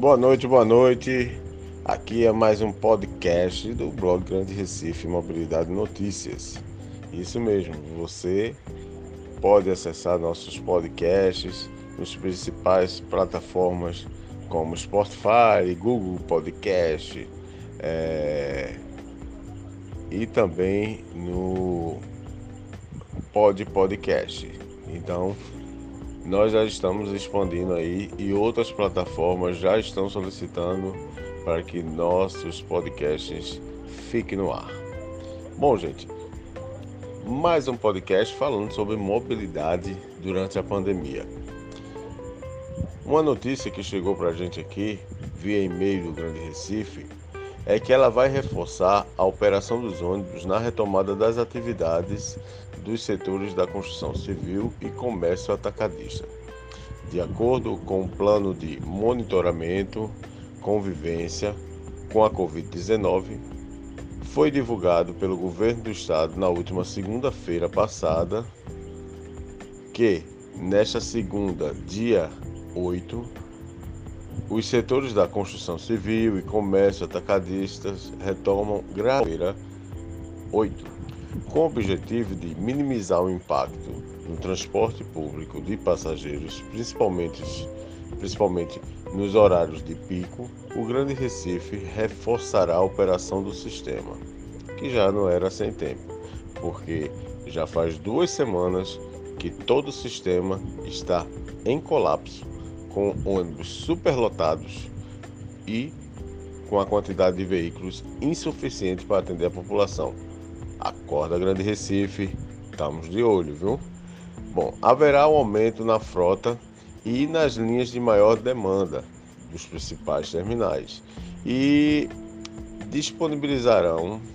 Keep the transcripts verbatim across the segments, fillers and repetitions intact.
Boa noite, boa noite. Aqui é mais um podcast do blog Grande Recife Mobilidade Notícias. Isso mesmo, você pode acessar nossos podcasts nos principais plataformas como Spotify, Google Podcast é, e também no Pod Podcast. Então, nós já estamos expandindo aí e outras plataformas já estão solicitando para que nossos podcasts fiquem no ar. Bom, gente, mais um podcast falando sobre mobilidade durante a pandemia. Uma notícia que chegou para a gente aqui, via e-mail do Grande Recife, é que ela vai reforçar a operação dos ônibus na retomada das atividades dos setores da construção civil e comércio atacadista. De acordo com o plano de monitoramento, convivência com a covid dezenove, foi divulgado pelo governo do estado na última segunda-feira passada que, nesta segunda, dia oito, os setores da construção civil e comércio atacadistas retomam gradualmente oito, com o objetivo de minimizar o impacto no transporte público de passageiros, principalmente, principalmente nos horários de pico. O Grande Recife reforçará a operação do sistema, que já não era sem tempo, porque já faz duas semanas que todo o sistema está em colapso, com ônibus superlotados e com a quantidade de veículos insuficiente para atender a população. Acorda, Grande Recife, estamos de olho, viu? Bom, haverá um aumento na frota e nas linhas de maior demanda dos principais terminais e disponibilizarão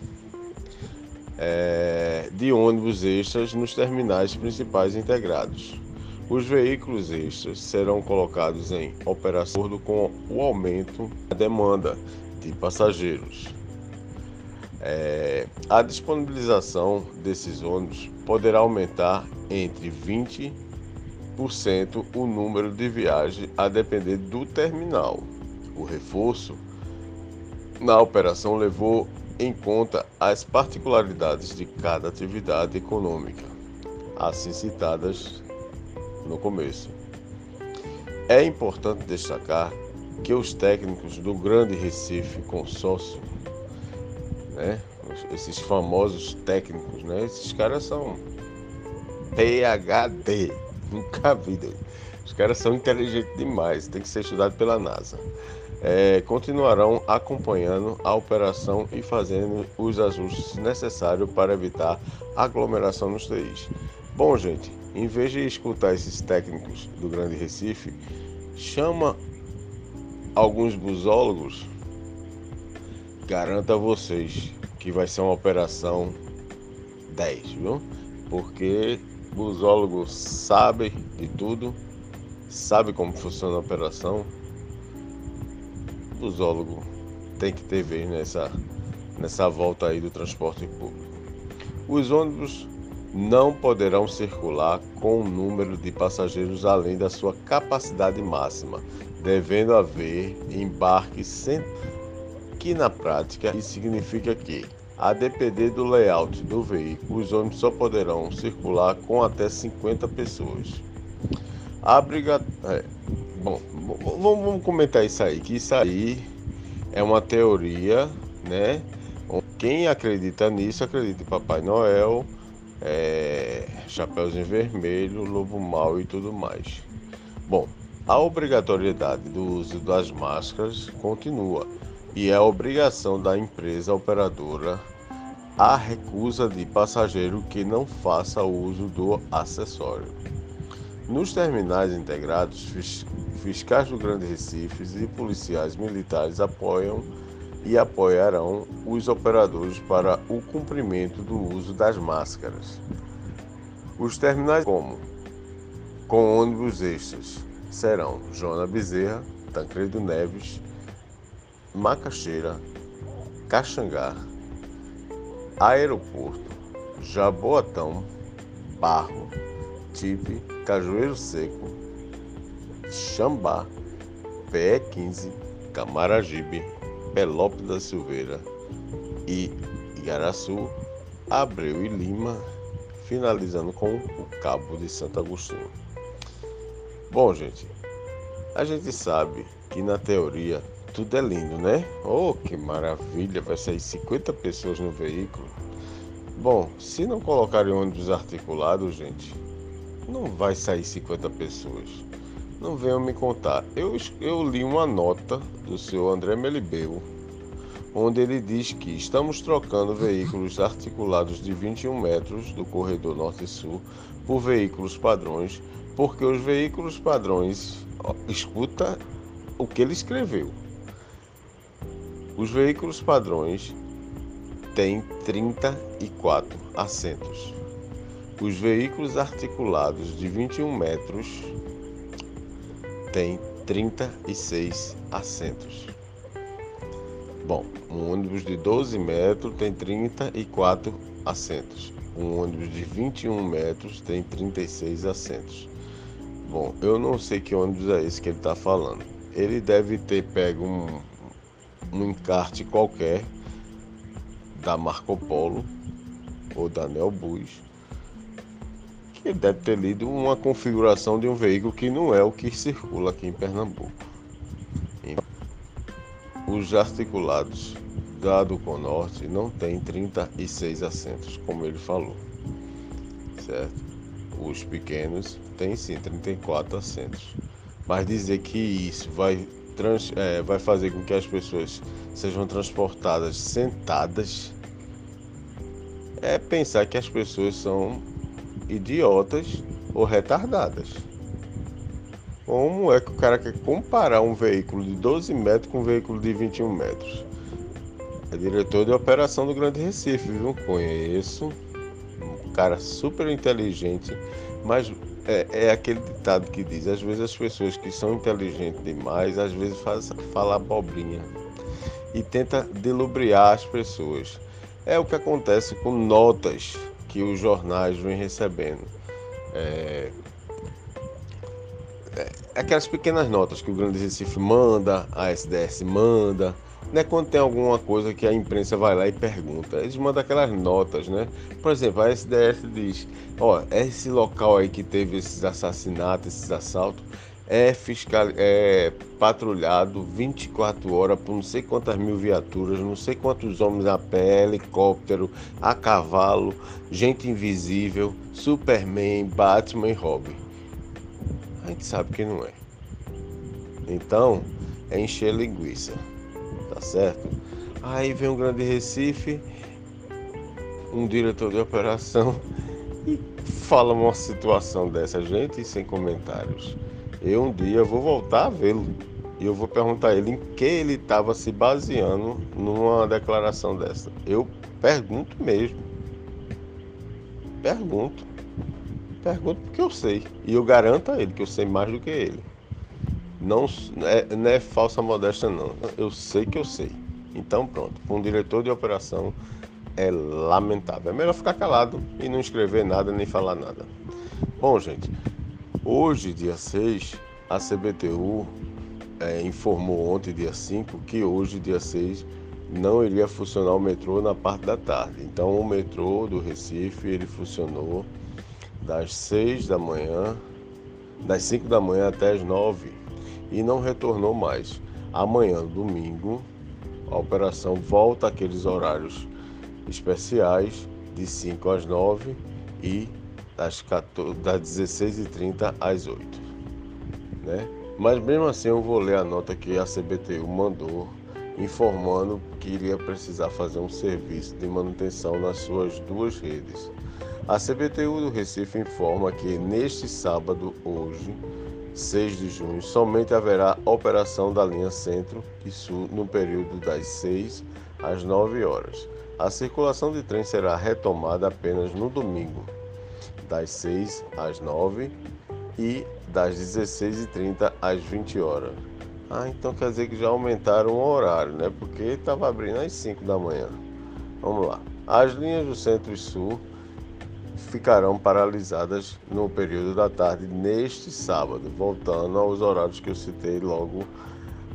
é, de ônibus extras nos terminais principais integrados. Os veículos extras serão colocados em operação de acordo com o aumento da demanda de passageiros. É, a disponibilização desses ônibus poderá aumentar entre vinte por cento o número de viagens a depender do terminal. O reforço na operação levou em conta as particularidades de cada atividade econômica, assim citadas no começo. É importante destacar que os técnicos do Grande Recife Consórcio, né, esses famosos técnicos, né, esses caras são P H D, nunca vi. Os caras são inteligentes demais, tem que ser estudado pela NASA. É, continuarão acompanhando a operação e fazendo os ajustes necessários para evitar aglomeração nos T Is. Bom, gente, em vez de escutar esses técnicos do Grande Recife, chama alguns busólogos. Garanto a vocês que vai ser uma operação dez, viu? Porque busólogo sabe de tudo, sabe como funciona a operação. Busólogo tem que ter vez nessa, nessa volta aí do transporte público. Os ônibus não poderão circular com um número de passageiros além da sua capacidade máxima, devendo haver embarques sem... que na prática isso significa que, a depender do layout do veículo, os ônibus só poderão circular com até cinquenta pessoas. A briga... É, bom, vamos comentar isso aí, que isso aí é uma teoria, né? Quem acredita nisso acredita em Papai Noel, é, Chapeuzinho Vermelho, Lobo Mau e tudo mais. Bom, a obrigatoriedade do uso das máscaras continua e é a obrigação da empresa operadora a recusa de passageiro que não faça uso do acessório. Nos terminais integrados, fiscais do Grande Recife e policiais militares apoiam e apoiarão os operadores para o cumprimento do uso das máscaras. Os terminais como com ônibus extras serão Joana Bezerra, Tancredo Neves, Macaxeira, Caxangá, Aeroporto, Jaboatão, Barro, Tipe, Cajueiro Seco, Xambá, P E quinze, Camaragibe, Pelópolis da Silveira e Igaraçu, Abreu e Lima, finalizando com o Cabo de Santo Agostinho. Bom, gente, a gente sabe que na teoria tudo é lindo, né? Oh, que maravilha, vai sair cinquenta pessoas no veículo. Bom, se não colocarem ônibus articulados, gente, não vai sair cinquenta pessoas. Não venham me contar. Eu, eu li uma nota do senhor André Melibeu, onde ele diz que estamos trocando veículos articulados de vinte e um metros do corredor norte-sul por veículos padrões, porque os veículos padrões, ó, escuta o que ele escreveu. Os veículos padrões têm trinta e quatro assentos. Os veículos articulados de vinte e um metros têm trinta e seis assentos. Bom, um ônibus de doze metros tem trinta e quatro assentos. Um ônibus de vinte e um metros tem trinta e seis assentos. Bom, eu não sei que ônibus é esse que ele está falando. Ele deve ter pego um, um encarte qualquer da Marco Polo ou da Neobus, que ele deve ter lido uma configuração de um veículo que não é o que circula aqui em Pernambuco. Os articulados da do Conorte não tem trinta e seis assentos, como ele falou, certo? Os pequenos têm sim trinta e quatro assentos, mas dizer que isso vai, trans, é, vai fazer com que as pessoas sejam transportadas sentadas é pensar que as pessoas são idiotas ou retardadas. Como é que o cara quer comparar um veículo de doze metros com um veículo de vinte e um metros? É diretor de operação do Grande Recife, viu? Conheço, um cara super inteligente, mas é, é aquele ditado que diz, às vezes as pessoas que são inteligentes demais, às vezes faz, fala abobrinha e tenta delubriar as pessoas. É o que acontece com notas que os jornais vêm recebendo. É... Aquelas pequenas notas que o Grande Recife manda, a S D S manda, né? Quando tem alguma coisa que a imprensa vai lá e pergunta, eles mandam aquelas notas, né? Por exemplo, a S D S diz, ó, esse local aí que teve esses assassinatos, esses assaltos, é, fiscal, é patrulhado vinte e quatro horas por não sei quantas mil viaturas, não sei quantos homens a pé, helicóptero, a cavalo, gente invisível, Superman, Batman e Robin. A gente sabe que não é. Então, é encher linguiça, tá certo? Aí vem um Grande Recife, um diretor de operação e fala uma situação dessa, gente, sem comentários. Eu um dia vou voltar a vê-lo e eu vou perguntar a ele em que ele estava se baseando numa declaração dessa. Eu pergunto mesmo. Pergunto. Pergunto porque eu sei. E eu garanto a ele que eu sei mais do que ele. Não é, não é falsa modéstia, não. Eu sei que eu sei. Então pronto. Com um diretor de operação é lamentável. É melhor ficar calado e não escrever nada nem falar nada. Bom, gente, hoje, dia seis, a C B T U é, informou ontem, dia cinco, que hoje, dia seis, não iria funcionar o metrô na parte da tarde. Então o metrô do Recife, ele funcionou das seis da manhã, das cinco da manhã até as nove e não retornou mais. Amanhã, domingo, a operação volta àqueles horários especiais de cinco às nove e das, quatorze, das dezesseis e trinta às oito, né? Mas mesmo assim eu vou ler a nota que a C B T U mandou informando que iria precisar fazer um serviço de manutenção nas suas duas redes. A C B T U do Recife informa que neste sábado, hoje, seis de junho, somente haverá operação da linha Centro e Sul no período das seis às nove horas. A circulação de trem será retomada apenas no domingo, das seis às nove e das dezesseis e trinta às vinte horas. Ah, então quer dizer que já aumentaram o horário, né? Porque estava abrindo às cinco da manhã. Vamos lá. As linhas do Centro e Sul ficarão paralisadas no período da tarde neste sábado, voltando aos horários que eu citei logo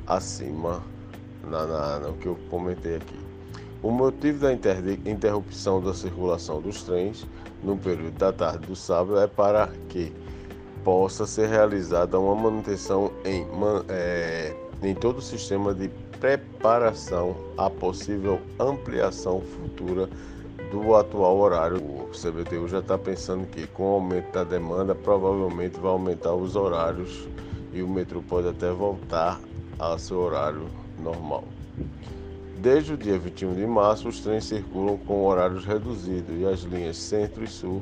acima na, na, no que eu comentei aqui. O motivo da interrupção da circulação dos trens no período da tarde do sábado é para que possa ser realizada uma manutenção em, é, em todo o sistema de preparação à possível ampliação futura do atual horário. O C B T U já está pensando que, com o aumento da demanda, provavelmente vai aumentar os horários e o metrô pode até voltar ao seu horário normal. Desde o dia vinte e um de março, os trens circulam com horários reduzidos e as linhas Centro e Sul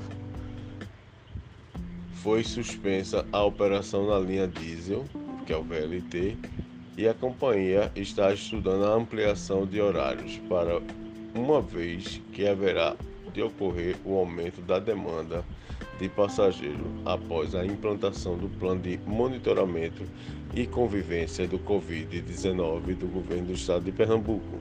foi suspensa a operação na linha diesel, que é o V L T, e a companhia está estudando a ampliação de horários para uma vez que haverá de ocorrer o aumento da demanda de passageiros após a implantação do plano de monitoramento e convivência do covid dezenove do governo do estado de Pernambuco,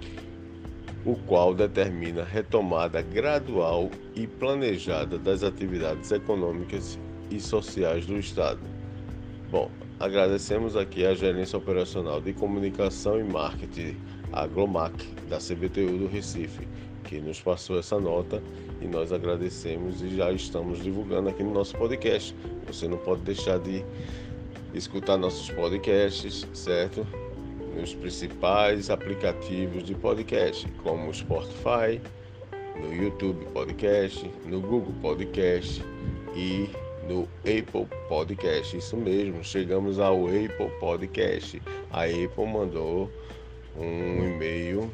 o qual determina a retomada gradual e planejada das atividades econômicas e sociais do estado. Bom, agradecemos aqui a Gerência Operacional de Comunicação e Marketing, a Glomac, da C B T U do Recife, que nos passou essa nota e nós agradecemos e já estamos divulgando aqui no nosso podcast. Você não pode deixar de escutar nossos podcasts, certo? Nos principais aplicativos de podcast, como o Spotify, no YouTube Podcast, no Google Podcast e no Apple Podcast. Isso mesmo, chegamos ao Apple Podcast. A Apple mandou um e-mail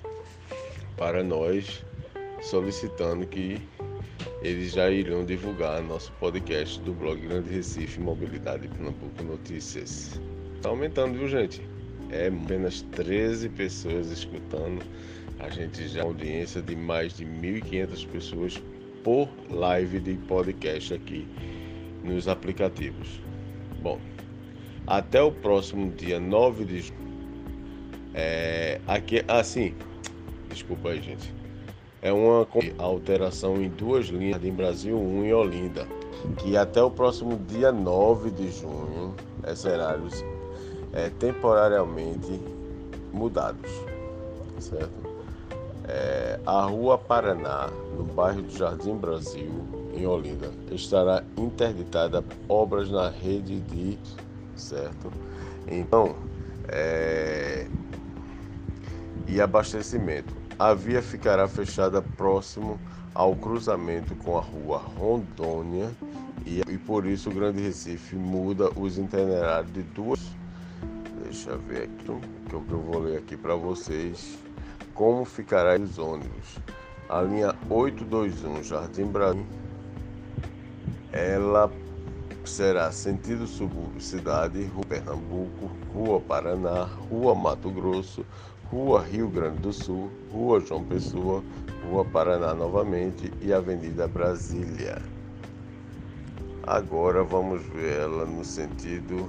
para nós solicitando que eles já irão divulgar nosso podcast do blog Grande Recife Mobilidade Pernambuco Notícias. Está aumentando, viu, gente? É apenas treze pessoas escutando. A gente já tem uma audiência de mais de mil e quinhentas pessoas por live de podcast aqui nos aplicativos. Bom, até o próximo dia nove de junho. É, aqui, assim, desculpa aí, gente. É uma alteração em duas linhas em Brasil um e Olinda, que até o próximo dia nove de junho, esses horários é, temporariamente mudados, certo? É, a Rua Paraná, no bairro do Jardim Brasil, em Olinda, estará interditada obras na rede de, certo? Então, é, e abastecimento. A via ficará fechada próximo ao cruzamento com a Rua Rondônia e, e por isso o Grande Recife muda os itinerários de duas. Deixa eu ver aqui, que eu, que eu vou ler aqui para vocês como ficará os ônibus. A linha oitocentos e vinte e um Jardim Brasil, ela será sentido subúrbio cidade, Rua Pernambuco, Rua Paraná, Rua Mato Grosso, Rua Rio Grande do Sul, Rua João Pessoa, Rua Paraná novamente e Avenida Brasília. Agora vamos ver ela no sentido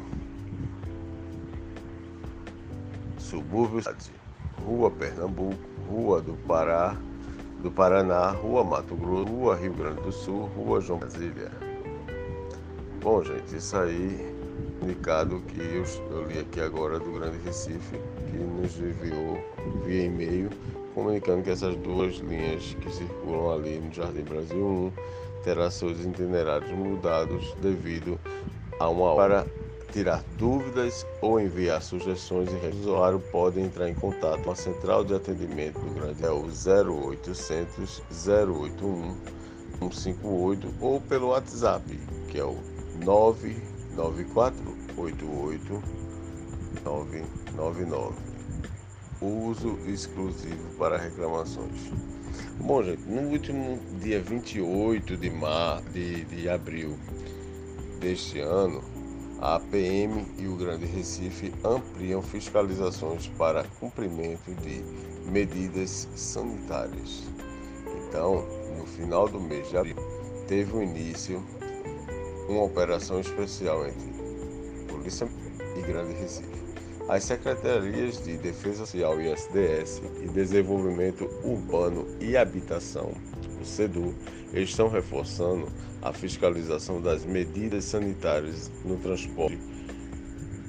subúrbio cidade, Rua Pernambuco, Rua do Pará, do Paraná, Rua Mato Grosso, Rua Rio Grande do Sul, Rua João Brasília. Bom, gente, isso aí indicado que eu, eu li aqui agora do Grande Recife, que nos enviou via e-mail, comunicando que essas duas linhas que circulam ali no Jardim Brasil um terá seus itinerários mudados devido a uma hora. Para tirar dúvidas ou enviar sugestões, o usuário pode entrar em contato com a central de atendimento do Grande, é o zero oitocentos, zero oitenta e um, cento e cinquenta e oito, ou pelo WhatsApp, que é o nove nove quatro oito oito nove nove nove. Uso exclusivo para reclamações. Bom, gente, no último dia vinte e oito de, mar... de, de abril deste ano, a P M e o Grande Recife ampliam fiscalizações para cumprimento de medidas sanitárias. Então, no final do mês de abril, teve o início uma operação especial entre Polícia e Grande Recife. As Secretarias de Defesa Social e S D S e Desenvolvimento Urbano e Habitação, o SEDU, estão reforçando a fiscalização das medidas sanitárias no transporte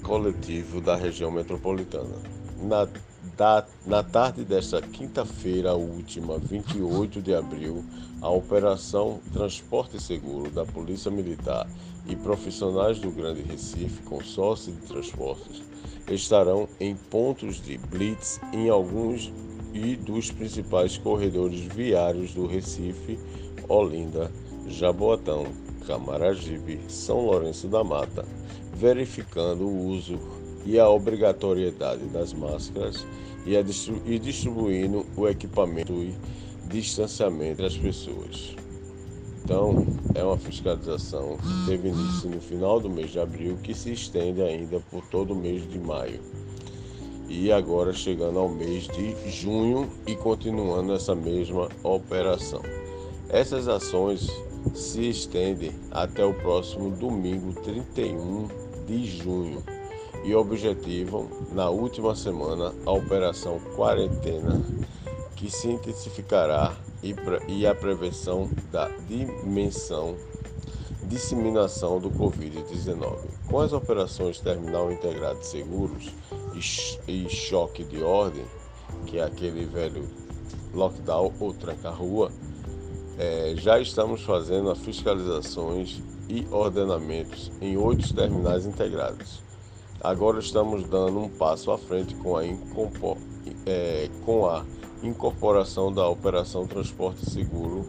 coletivo da região metropolitana. Na, da, na tarde desta quinta-feira última, vinte e oito de abril, a Operação Transporte Seguro da Polícia Militar e profissionais do Grande Recife, consórcio de transportes, estarão em pontos de blitz em alguns e dos principais corredores viários do Recife, Olinda, Jaboatão, Camaragibe, São Lourenço da Mata, verificando o uso e a obrigatoriedade das máscaras e, a distru- e distribuindo o equipamento e distanciamento das pessoas. Então, é uma fiscalização que teve início no final do mês de abril, que se estende ainda por todo o mês de maio. E agora chegando ao mês de junho e continuando essa mesma operação. Essas ações se estendem até o próximo domingo, trinta e um de junho, e objetivam, na última semana, a Operação Quarentena, que se intensificará e, e a prevenção da dimensão, disseminação do covid dezenove. Com as operações Terminal Integrado de Seguros e, e Choque de Ordem, que é aquele velho lockdown ou tranca-rua, é, já estamos fazendo as fiscalizações e ordenamentos em oito terminais integrados. Agora estamos dando um passo à frente com a, incorpor, é, com a incorporação da Operação Transporte Seguro,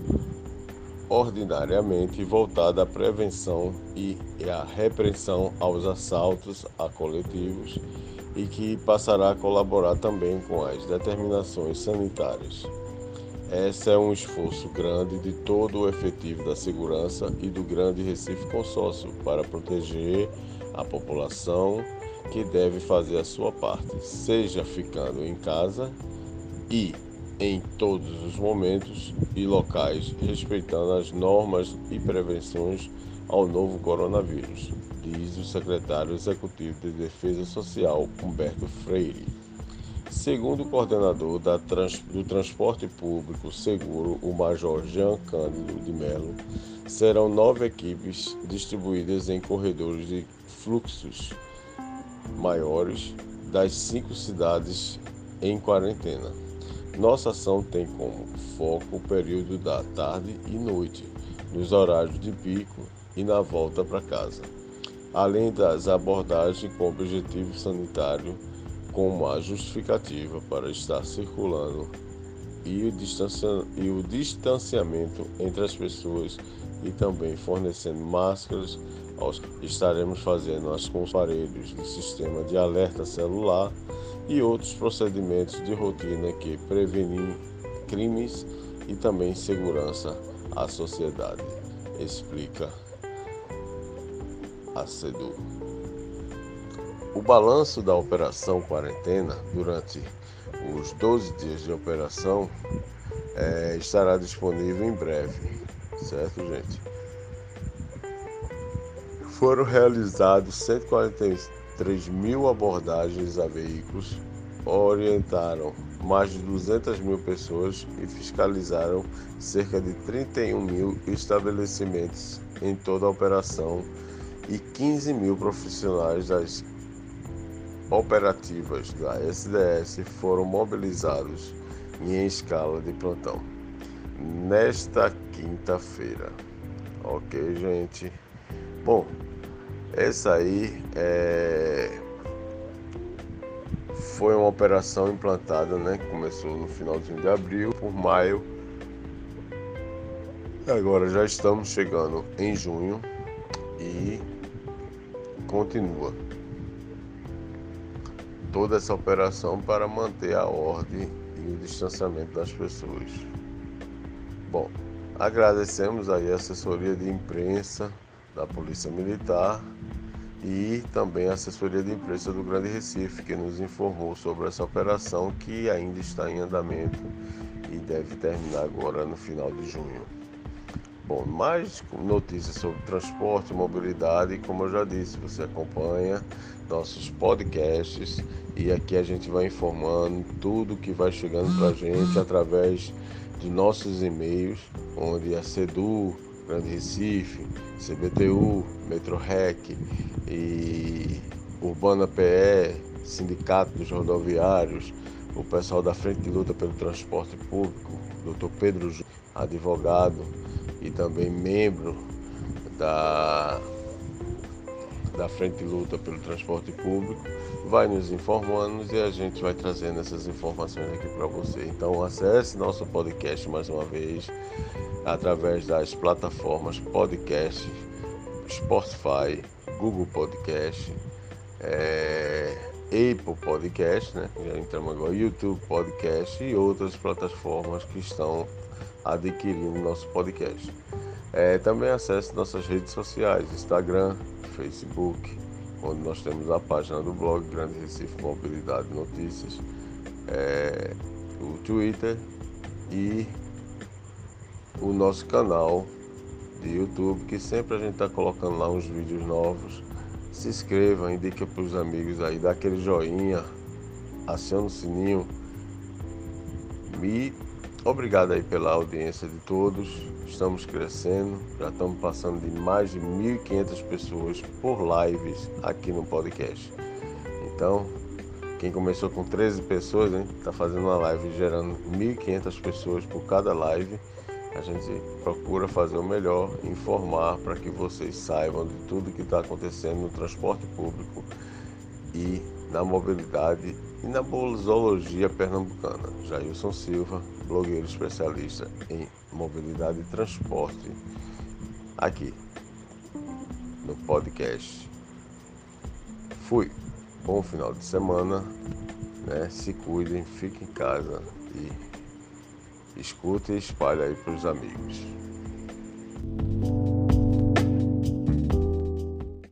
ordinariamente voltada à prevenção e à repressão aos assaltos a coletivos, e que passará a colaborar também com as determinações sanitárias. Esse é um esforço grande de todo o efetivo da segurança e do Grande Recife Consórcio para proteger a população, que deve fazer a sua parte, seja ficando em casa e em todos os momentos e locais, respeitando as normas e prevenções ao novo coronavírus, diz o secretário executivo de Defesa Social, Humberto Freire. Segundo o coordenador da trans, do Transporte Público Seguro, o Major Jean Cândido de Mello, serão nove equipes distribuídas em corredores de fluxos maiores das cinco cidades em quarentena. Nossa ação tem como foco o período da tarde e noite, nos horários de pico e na volta para casa, além das abordagens com objetivo sanitário, como a justificativa para estar circulando e o, distancia- e o distanciamento entre as pessoas, e também fornecendo máscaras. Aos... Estaremos fazendo as com os aparelhos do sistema de alerta celular e outros procedimentos de rotina que prevenem crimes e também segurança à sociedade, explica a SEDU. O balanço da Operação Quarentena durante os doze dias de operação é, estará disponível em breve, certo, gente? Foram realizados cento e quarenta e três mil abordagens a veículos, orientaram mais de duzentas mil pessoas e fiscalizaram cerca de trinta e um mil estabelecimentos em toda a operação, e quinze mil profissionais das operativas da S D S foram mobilizados em escala de plantão nesta quinta-feira. Ok, gente? Bom, essa aí é... foi uma operação implantada, né? Começou no finalzinho de abril, por maio. Agora já estamos chegando em junho e continua toda essa operação para manter a ordem e o distanciamento das pessoas. Bom, agradecemos aí a assessoria de imprensa da Polícia Militar e também a assessoria de imprensa do Grande Recife, que nos informou sobre essa operação, que ainda está em andamento e deve terminar agora no final de junho. Bom, mais notícias sobre transporte e mobilidade, como eu já disse, você acompanha nossos podcasts e aqui a gente vai informando tudo que vai chegando para a gente através de nossos e-mails, onde a SEDU, Grande Recife, C B T U, MetroRec e Urbana P E, Sindicato dos Rodoviários, o pessoal da Frente de Luta pelo Transporte Público, doutor Pedro Júnior, advogado e também membro da, da Frente de Luta pelo Transporte Público, vai nos informando e a gente vai trazendo essas informações aqui para você. Então acesse nosso podcast mais uma vez através das plataformas podcast, Spotify, Google Podcast, é, Apple Podcast, né? Já entramos agora, YouTube Podcast e outras plataformas que estão adquirindo nosso podcast. É, também acesse nossas redes sociais, Instagram, Facebook, onde nós temos a página do blog Grande Recife Mobilidade Notícias, é, o Twitter e o nosso canal de YouTube, que sempre a gente está colocando lá uns vídeos novos. Se inscreva, indica para os amigos aí, dá aquele joinha, aciona o sininho. E obrigado aí pela audiência de todos. Estamos crescendo, já estamos passando de mais de mil e quinhentas pessoas por lives aqui no podcast. Então, quem começou com treze pessoas, está fazendo uma live gerando mil e quinhentas pessoas por cada live. A gente procura fazer o melhor, informar para que vocês saibam de tudo que está acontecendo no transporte público e na mobilidade e na bolsologia pernambucana. Jailson Silva, blogueiro especialista em mobilidade e transporte, aqui no podcast. Fui. Bom final de semana, né? Se cuidem, fiquem em casa e escuta e espalha aí para os amigos.